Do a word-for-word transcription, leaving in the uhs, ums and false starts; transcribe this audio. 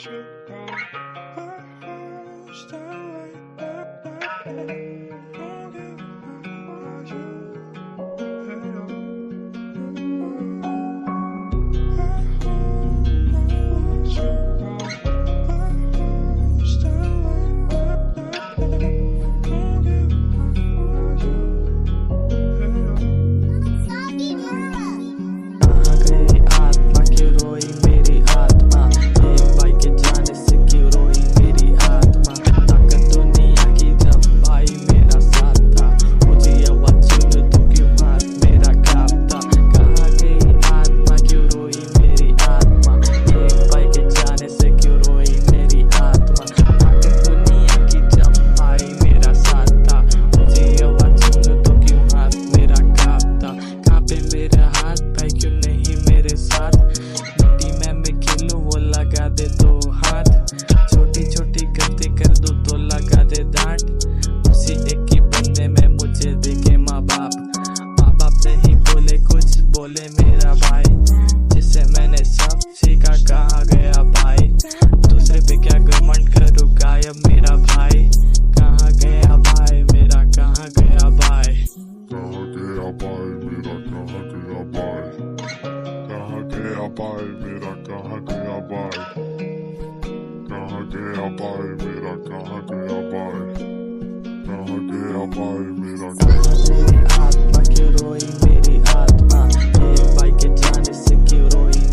बोले मेरा भाई, जिससे मैंने सब सीखा कहाँ गया भाई। दूसरे पे क्या घमंड करूँ, गायब मेरा भाई। कहाँ गया भाई मेरा, कहाँ गया भाई, कहाँ गया भाई मेरा, कहाँ गया भाई, कहाँ गया भाई मेरा, कहाँ गया भाई, कहाँ गया भाई मेरा, कहाँ गया भाई, कहाँ गया भाई मेरा। मेरी आत्मा क्यों रोई, मेरी आत्मा एक भाई के जाने से क्यों रोई।